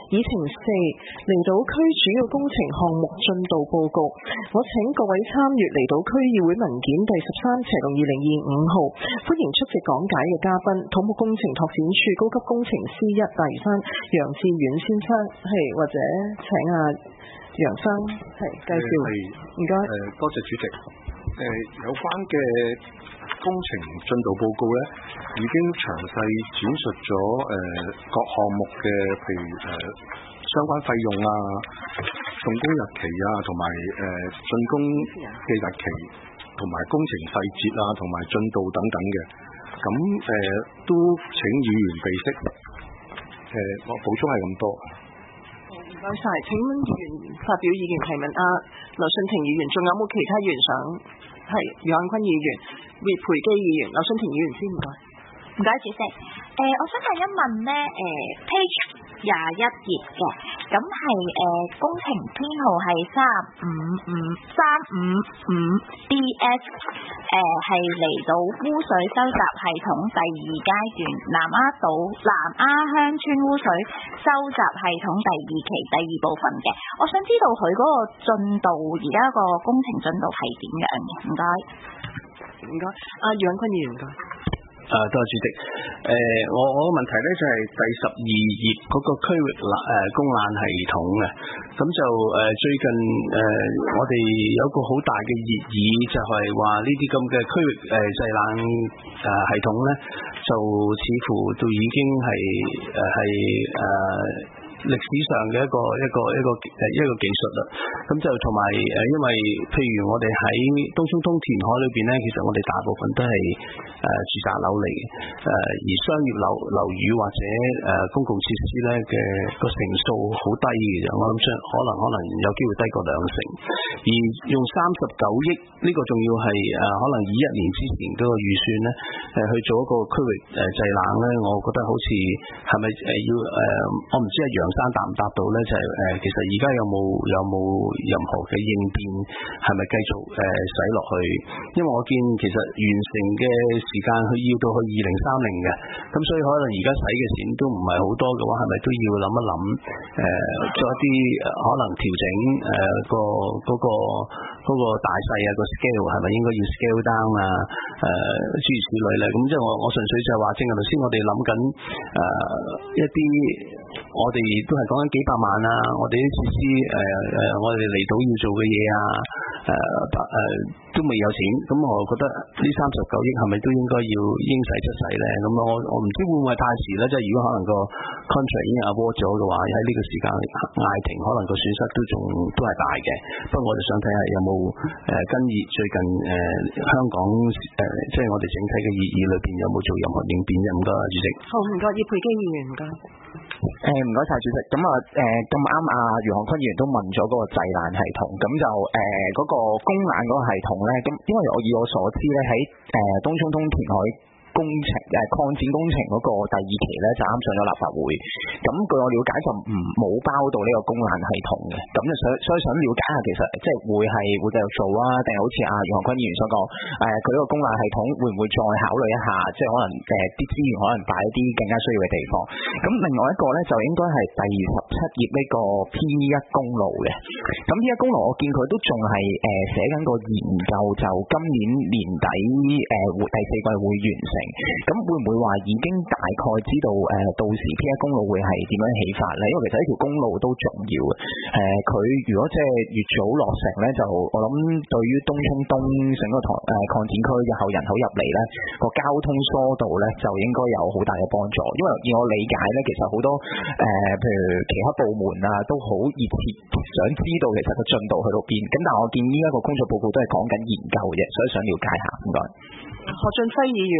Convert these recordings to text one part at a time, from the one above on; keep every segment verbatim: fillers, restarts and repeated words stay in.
議程四，離島區主要工程項目進度報告。我請各位參閱離島區議會文件第十三斜龍二零二五號，歡迎出席講解嘅嘉賓，土木工程拓展處高級工程師一大嶼山楊志遠先生，係或者請阿楊生係介紹。唔該。誒， 多謝主席。誒，有關嘅工程進度報告咧，已經詳細展述咗誒各項目嘅，譬如誒相關費用啊、動工日期啊，同埋誒竣工嘅日期，同埋工程細節啊，同埋進度等等嘅。咁誒都請議員備悉。誒，我補充係咁多。 唔該晒，請議員發表意見提問。阿劉信廷議員，仲有冇其他議員想？係楊漢坤議員、葉培基議員、劉信廷議員先，唔該。 唔該，主席。誒、呃，我想問一問咧，誒、呃、page 廿一頁嘅，咁係誒工程編號係三五五三五五 D S， 誒係離島污水收集系統第二階段南丫島南丫鄉村污水收集系統第二期第二部分嘅，我想知道佢嗰個進度，而家個工程進度係點樣嘅？唔該。 唔該。阿楊漢坤議員，唔該。 誒、啊，多謝主席。誒、呃，我我個問題咧就係、是、第十二頁嗰個區域誒供冷系統嘅，咁就誒、呃、最近誒、呃、我哋有個好大嘅熱議，就係話呢啲咁嘅區域誒製冷誒系統咧，就似乎都已經係誒係誒。歷史上嘅一個一個一個誒一個技術啦，咁就同埋誒，因為譬如我哋喺東涌東填海裏邊咧，其實我哋大部分都係誒、呃、住宅樓嚟嘅，誒、呃、而商業樓樓宇或者誒、呃、公共設施咧嘅個成數好低嘅啫，我諗相可能可能有機會低過兩成，而用三十九億呢個仲要係誒、呃、可能以一年之前嗰個預算咧誒、呃、去做一個區域誒製冷咧，我覺得好似係咪誒要誒、呃、我唔知係楊生答唔答到咧？就係、是、誒、呃，其實而家有冇有冇任何嘅應變，係咪繼續誒使落去？因為我見其實完成嘅時間佢要到去二零三零嘅，咁所以可能而家使嘅錢都唔係好多嘅話，係咪都要諗一諗誒，做、呃、一啲可能調整誒、呃、個嗰、那個嗰、那個大細啊個 scale 係咪應該要 scale down 啊？誒諸如此類咧，咁即係我我純粹就係話，正係頭先我哋諗緊誒一啲我哋都係講緊幾百萬啊，我哋啲設施誒誒、呃，我哋離島要做嘅嘢啊，誒、呃、誒、呃、都未有錢，咁我覺得呢三十九億係咪都應該要應使則使咧？咁我我唔知會唔會太遲咧？即係如果可能個 contract 已經 award 咗嘅話，喺呢個時間嗌停，可能個損失都仲都係大嘅。不過我哋想睇下有冇誒跟住最近誒、呃、香港誒、呃、即係我哋整體嘅議議裏邊有冇做任何應變啫？唔該，主席。 好，唔該，葉培基議員，唔該。 誒，唔該晒主席。咁啊，誒咁啱啊，楊漢坤議員都問咗嗰個製冷系統，咁就誒嗰、呃那個供冷嗰個系統咧，咁因為我以我所知咧，喺誒、呃、東涌東填海工程誒擴展工程嗰個第二期咧就啱上咗立法會，咁據我了解就唔冇包到呢個供冷系統嘅，咁就想所以想了解下其實即係會係會繼續做啊，定係好似阿楊漢坤議員所講誒佢呢個供冷系統會唔會再考慮一下，即係可能誒啲資源可能擺一啲更加需要嘅地方。咁另外一個咧就應該係第十七頁呢個 P 一 公路嘅，咁 P 一 公路我見佢都仲係誒寫緊個研究，就今年年底誒會、呃、第四季會完成。咁會唔會話已經大概知道誒、呃、到時 P 一 公路會係點樣起法咧？因為其實呢條公路都重要嘅。誒、呃，佢如果即係越早落成咧，就我諗對於東涌東整個台誒擴展區日後人口入嚟咧，個交通疏導咧就應該有好大嘅幫助。因為以我理解咧，其實好多誒、呃、譬如其他部門啊都好熱切想知道其實個進度去到邊。咁但係我見呢一個工作報告都係講緊研究嘅，所以想了解下。唔該。 何俊輝議員。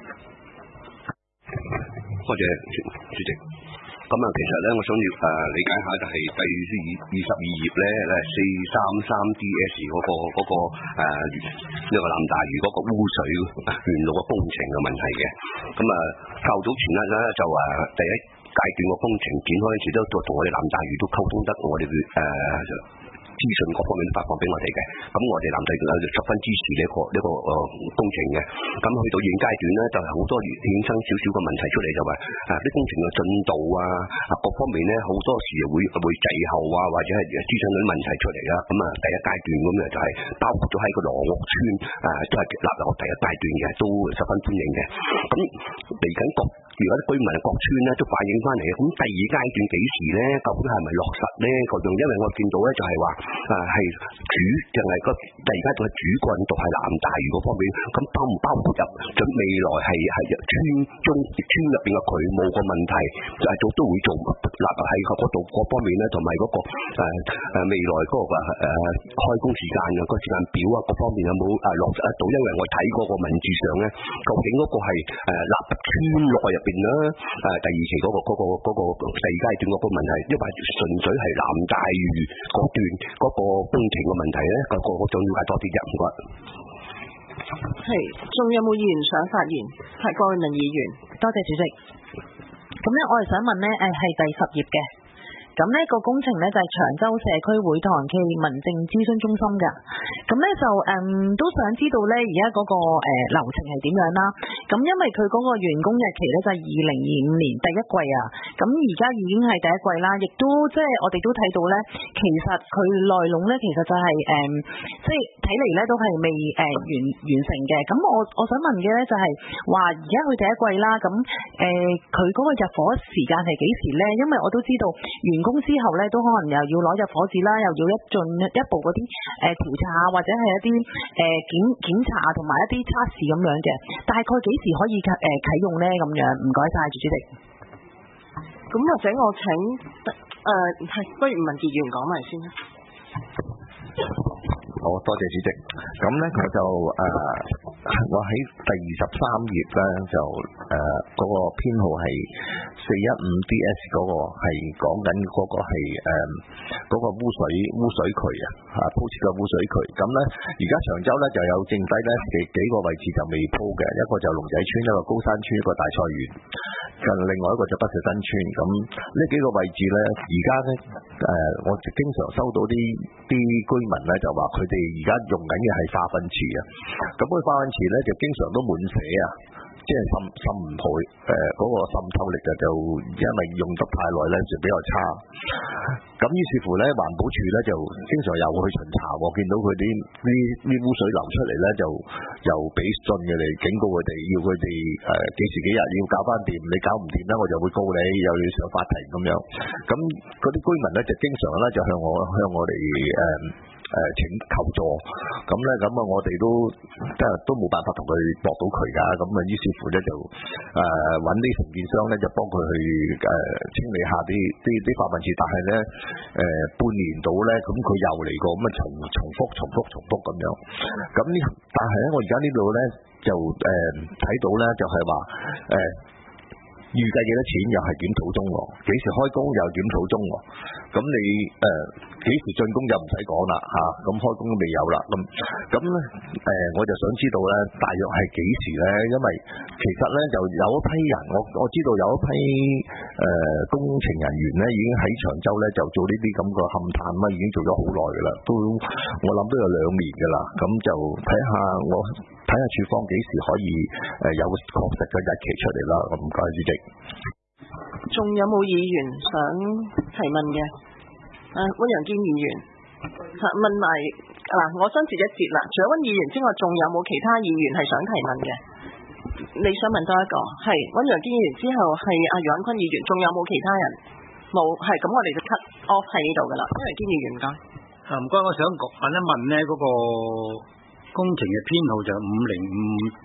多謝主席。咁啊，其實咧，我想要誒、呃、理解下，就係第二二十二頁咧，誒四三三 D S 嗰、那個嗰、那個誒呢個南大嶼嗰個污水源路嘅工程嘅問題嘅。咁啊，較早前咧就誒第一階段嘅工程展開嗰陣時，都同我哋南大嶼都溝通得，我哋誒。呃資訊各方面都發放俾我哋嘅。咁我哋藍地就十分支持呢、這個呢、這個誒、呃、工程嘅。咁去到現階段咧，就係、是、好多衍生少少嘅問題出嚟，就話啊啲工程嘅進度啊，啊各方面咧好多時會會滯後啊，或者係資訊啲問題出嚟啦。咁啊第一階段咁啊就係包括咗喺個羅屋村啊，都係納入第一階段嘅，都十分歡迎嘅。咁嚟緊各如果啲居民各村咧都反映翻嚟，咁第二階段幾時咧？究竟係咪落實咧？嗰種因為我見到咧就係話啊係主就係、是、個第二階段嘅主幹道係南大嶼嗰方面，咁包唔包括入咗未來係係村中村入邊嘅渠務個問題，就係、是、做都會做納入喺嗰度各方面咧，同埋嗰個誒誒未來嗰、那個誒、呃、開工時間啊、個時間表啊各方面有冇誒落實得到？因為我睇嗰個文字上咧，究竟嗰個係誒納入村內入邊啦，誒第二期嗰、那個嗰、那個嗰、那個第二階段嗰個問題，因為純粹係南大嶼嗰段嗰個工程嘅問題咧，個個我仲了解多啲啫，唔該。 係，仲有冇議員想發言？係郭偉民議員， 多謝主席。咁咧，我係想問咧，誒係第十頁嘅。咁呢個工程咧就係長洲社區會堂暨民政諮詢中心㗎。咁咧就誒、嗯、都想知道咧而家嗰個誒、呃、流程係點樣啦。咁因為佢嗰個完工日期咧就係二零二五年第一季啊。咁而家已經係第一季啦，亦都即係我哋都睇到咧，其實佢內容咧其實就係、是、誒、嗯、即係睇嚟咧都係未誒、呃、完完成嘅。咁我我想問嘅咧就係話而家佢第一季啦，咁誒佢嗰個入伙時間係幾時咧？因為我都知道完工之後咧，都可能又要攞入伙紙啦，又要一進一步嗰啲誒調查啊，或者係一啲誒、呃、檢檢查同埋一啲測試咁樣嘅。大概幾時可以誒啟用咧？咁樣唔該晒，主席。 咁或者我請誒係、呃、不如民建議員講埋先啦。 好多謝主席。咁咧佢就誒、呃，我喺第二十三頁咧就誒嗰、呃那個編號係四一五 D S 嗰個係講緊嗰個係誒嗰個污水污水渠啊，嚇鋪設個污水渠。咁咧而家長洲咧就有剩低咧幾幾個位置就未鋪嘅，一個就龍仔村，一個高山村，一個大菜園，咁另外一個就北石新村。咁呢幾個位置咧，而家咧誒，我經常收到啲啲居民咧就話佢哋而家用緊嘅係化糞池啊，咁佢化糞池咧就經常都滿瀉啊，即係滲滲唔去誒嗰個滲透力啊，就因為用得太耐咧就比較差。咁於是乎咧，環保署咧就經常又去巡查，我見到佢啲啲啲污水流出嚟咧，就又俾信佢哋警告佢哋，要佢哋誒幾時幾日要搞翻掂，你搞唔掂咧，我就會告你，又要上法庭咁樣。咁嗰啲居民咧就經常咧就向我向我哋誒。誒、呃、請求助，咁咧咁啊，我哋都即係都冇辦法同佢駁到渠㗎，咁啊，於是乎咧就誒揾啲承建商咧就幫佢去誒、呃、清理下啲啲啲化糞池，但係咧誒半年到咧，咁佢又嚟過，咁啊重重複重複重複咁樣，咁呢？但係咧，我而家呢度咧就誒睇、呃、到咧就係話誒。呃預計幾多錢又係檢討中喎，幾時開工又檢討中喎，咁你誒幾、呃、時進工就唔使講啦嚇，咁、啊、開工都未有啦，咁咁咧誒我就想知道咧，大約係幾時咧？因為其實咧就有一批人，我我知道有一批誒、呃、工程人員咧已經喺長洲咧就做呢啲咁嘅勘探啦，已經做咗好耐噶啦，都我諗都有兩年噶啦，咁就睇下我睇下處方幾時可以誒、呃、有確實嘅日期出嚟啦，咁唔該主席。 仲有冇議員想提問嘅？誒、啊，溫陽堅議員，啊、問埋嗱、啊，我想接一節啦。除咗溫議員之外，仲有冇其他議員係想提問嘅？你想問多一個？係溫陽堅議員之後係阿楊坤議員，仲有冇其他人？冇，係咁我哋就 cut off 喺呢度噶啦。溫陽堅議員唔該。 啊唔該，我想問一問呢嗰、那個工程嘅編號就五零五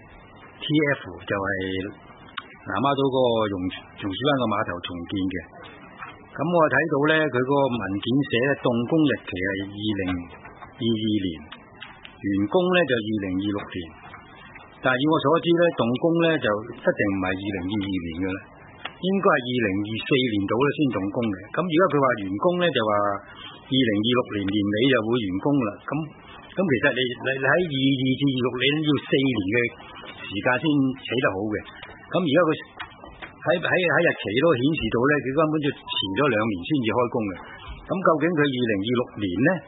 T F 就係、是。南丫島嗰個榕榕樹灣個碼頭重建嘅，咁我睇到咧，佢嗰個文件寫咧動工日期係二零二二年，完工咧就二零二六年，但係以我所知咧，動工咧就一定唔係二零二二年嘅啦，應該係二零二四年度咧先動工嘅。咁而家佢話完工咧就話二零二六年年尾就會完工啦。咁咁其實你你你喺二二至二六年要四年嘅時間先起得好嘅。咁而家佢喺喺喺日期都顯示到咧，佢根本就遲咗兩年先至開工嘅。咁究竟佢二零二六年咧，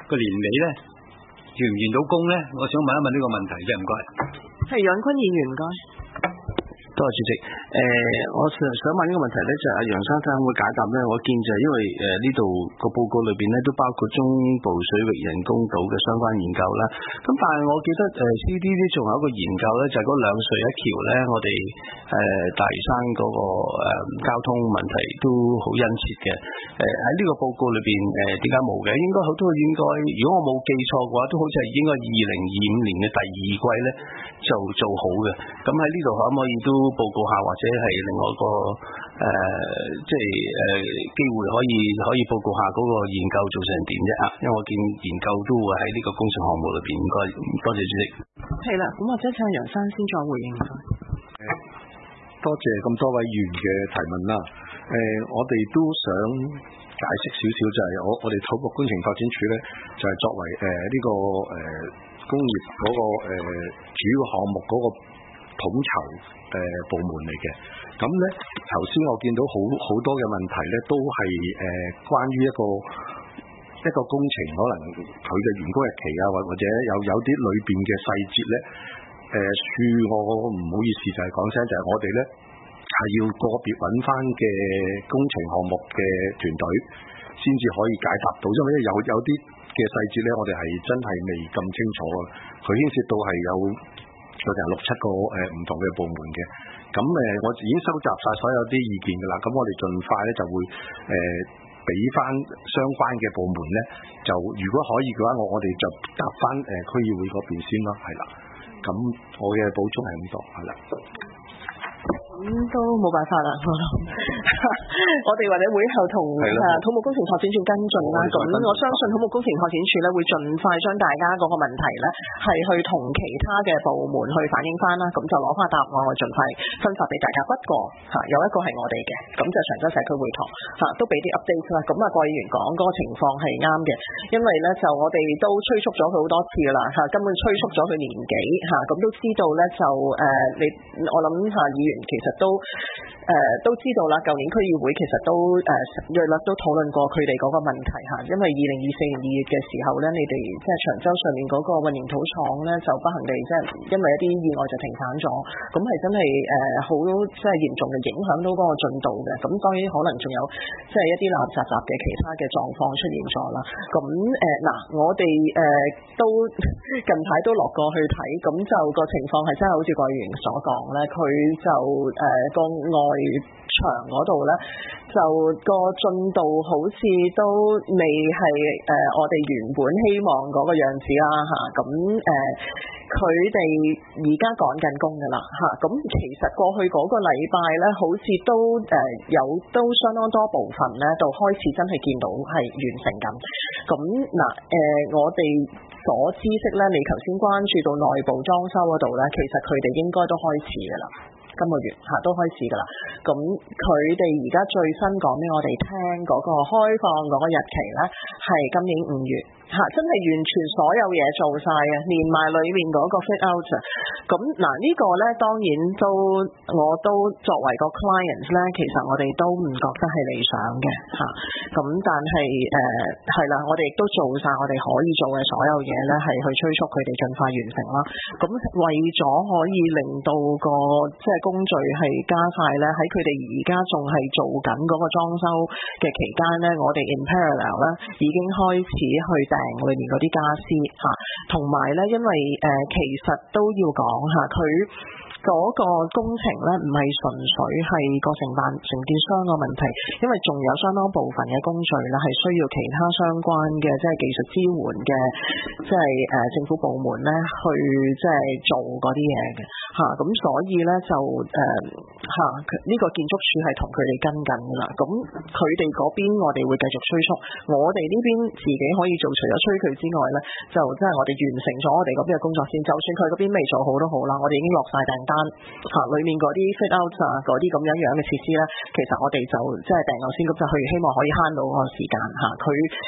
個年尾咧完唔完到工咧？我想問一問呢個問題啫，唔該。 係楊坤議員，唔該。 多謝主席。誒、呃，我想想問呢個問題咧，就係阿楊生睇下會解答咧。我見就係因為誒呢度個報告裏邊咧都包括中部水域人工島嘅相關研究啦。咁但係我記得誒 C D D 仲有一個研究咧，就係嗰兩隧一橋咧，我哋誒、呃、大嶼山嗰、那個誒、呃、交通問題都好殷切嘅。誒喺呢個報告裏邊誒點解冇嘅？應該好多應該，如果我冇記錯嘅話，都好似係應該二零二五年嘅第二季咧就做好嘅。咁喺呢度可唔可以都報告下，或者係另外一個誒、呃，即係誒、呃、機會可以可以報告下嗰個研究做成點啫啊？因為我見研究都會喺呢個工程項目裏邊，應該多謝主席。 係啦，咁或者請楊生先再回應。 多謝咁多位議員嘅提問啦。誒、呃，我哋都想解釋少少，就係我我哋土木工程發展署咧，就係、是、作為誒呢、呃這個誒、呃、工業嗰、那個誒、呃、主要項目嗰個統籌誒部門嚟嘅。咁咧頭先我見到好好多嘅問題咧，都係誒、呃、關於一個一個工程可能佢嘅完工日期啊，或或者有有啲裏邊嘅細節咧，誒、呃，恕我唔好意思就係講聲，就係、是、我哋咧。係要個別揾翻嘅工程項目嘅團隊，先至可以解答到，因為有有啲嘅細節咧，我哋係真係未咁清楚啊。佢牽涉到係有有成六七個誒唔、呃、同嘅部門嘅。咁誒、呃，我已經收集晒所有啲意見㗎啦。咁我哋盡快咧就會誒俾翻相關嘅部門咧，就如果可以嘅話，我我哋就答翻誒區議會嗰邊先咯，係啦。咁我嘅補充係咁多，係啦。 咁、嗯、都冇辦法啦，我哋或者會後同土木工程拓展署跟進啦。咁我相信土木工程拓展署咧會盡快將大家嗰個問題咧係去同其他嘅部門去反映翻啦。咁就攞翻答案，我盡快分發俾大家。不過嚇有一個係我哋嘅，咁就長洲社區會堂嚇都俾啲 update 啦。咁啊，郭議員講嗰個情況係啱嘅，因為咧就我哋都催促咗佢好多次啦嚇，根本催促咗佢年幾嚇，咁都知道咧就誒、呃、你我諗嚇議員其實。都誒、呃、都知道啦，舊年區議會其實都誒約略都討論過佢哋嗰個問題嚇，因為二零二四年二月嘅時候咧，你哋即係長洲上面嗰個混凝土廠咧就不幸地即係因為一啲意外就停產咗，咁係真係誒好即係嚴重嘅影響到嗰個進度嘅，咁當然可能仲有即係一啲垃圾雜嘅其他嘅狀況出現咗啦。咁誒嗱，我哋誒、呃、都近排都落過去睇，咁就個情況係真係好似郭議員所講咧，佢就誒、呃、個外牆嗰度咧，就個進度好似都未係誒、呃、我哋原本希望嗰個樣子啦嚇。咁誒佢哋而家趕緊工㗎啦嚇。咁、啊、其實過去嗰個禮拜咧，好似都誒、呃、有都相當多部分咧，就開始真係見到係完成緊。咁嗱誒，我哋所知識咧，你頭先關注到內部裝修嗰度咧，其實佢哋應該都開始㗎啦。今個月嚇都開始㗎啦，咁佢哋而家最新講俾我哋聽嗰個開放嗰個日期咧，係今年五月嚇，真係完全所有嘢做晒啊，連埋裏面嗰個 fit out 啊，咁嗱呢個咧當然都我都作為個 client 咧，其實我哋都唔覺得係理想嘅嚇，咁但係誒係啦，我哋亦都做晒我哋可以做嘅所有嘢咧，係去催促佢哋盡快完成啦。咁為咗可以令到個即係工序係加快咧，喺佢哋而家仲係做緊嗰個裝修嘅期間咧，我哋 in parallel 咧已經開始去訂裏面嗰啲家私嚇，同埋咧因為誒、呃、其實都要講嚇佢。嗰個工程咧唔係純粹係個承辦承建商個問題，因為仲有相當部分嘅工序咧係需要其他相關嘅即係技術支援嘅，即係誒、呃、政府部門咧去即係做嗰啲嘢嘅嚇，咁、啊、所以咧就誒嚇呢個建築署係同佢哋跟緊㗎啦，咁佢哋嗰邊我哋會繼續催促，我哋呢邊自己可以做，除咗催佢之外咧，就即係我哋完成咗我哋嗰邊嘅工作先，就算佢嗰邊未做好都好啦，我哋已經落晒訂單嚇，裏面嗰啲 fit out 啊，嗰啲咁樣樣嘅設施咧，其實我哋就即係訂咗先，咁就去希望可以慳到個時間嚇。佢即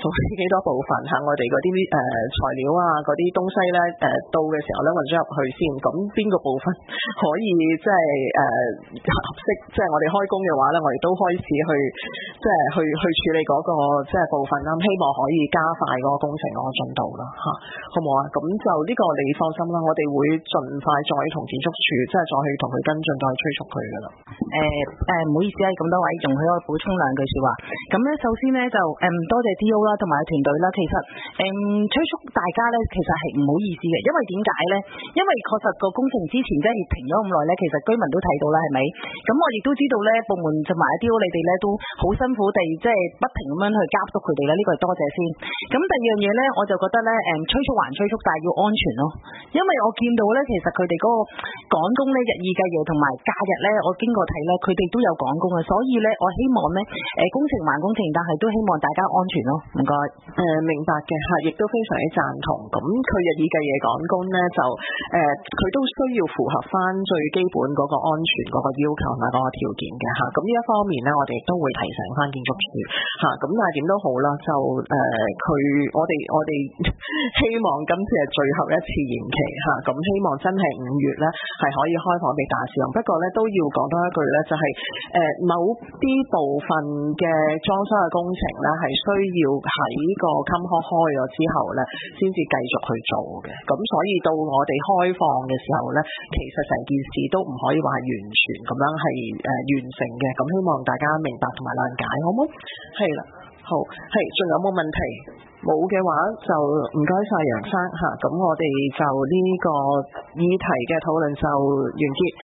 做幾多部分嚇，我哋嗰啲誒材料啊嗰啲東西咧誒、呃、到嘅時候咧運咗入去先，咁邊個部分可以即係誒合適，即係我哋開工嘅話咧，我哋都開始去即係去去處理嗰、那個即係部分啦，希望可以加快嗰個工程嗰個進度啦嚇，好唔好啊？咁就呢個你放心啦，我哋會盡快再同建築署即係再去同佢跟進，再去催促佢噶啦。 誒誒唔好意思啊，咁多位仲可以補充兩句説話。咁咧首先咧就誒、嗯、多謝 D O 啦，同埋團隊啦。其實誒、嗯、催促大家咧，其實係唔好意思嘅，因為點解咧？因為確實個工程之前即係停咗咁耐咧，其實居民都睇到啦，係咪？咁我亦都知道咧，部門同埋 D O 你哋咧都好辛苦地即係不停咁樣去監督佢哋啦，呢、這個係多謝先。咁第二樣嘢咧，我就覺得咧誒催促還催促，但係要安全咯。因為我見到咧，其實佢哋嗰個趕工咧日以繼夜，同埋假日咧，我經過睇咧，佢哋都有趕工嘅，所以咧我希望咧誒工程還工程，但係都希望大家安全咯。唔該。 誒、呃、明白嘅嚇，亦都非常之贊同。咁佢日以繼夜趕工咧，就誒佢、呃、都需要符合翻最基本嗰個安全嗰個要求同埋嗰個條件嘅嚇。咁呢一方面咧，我哋都會提醒翻建築署嚇。咁但係點都好啦，就誒佢、呃、我哋我哋希望今次係最後一次延期嚇。咁、啊、希望真係五月咧係可以開放俾大使用。不過咧都要講多一句咧，就係、是、誒、呃、某啲部分嘅裝修嘅工程咧係需要喺個襟殼開咗之後咧，先至繼續去做嘅。咁所以到我哋開放嘅時候咧，其實成件事都唔可以話係完全咁樣係誒、呃、完成嘅。咁希望大家明白同埋諒解，好冇？係啦，好，係，仲有冇問題？冇嘅話就唔該晒楊生嚇。咁我哋就呢個議題嘅討論就完結。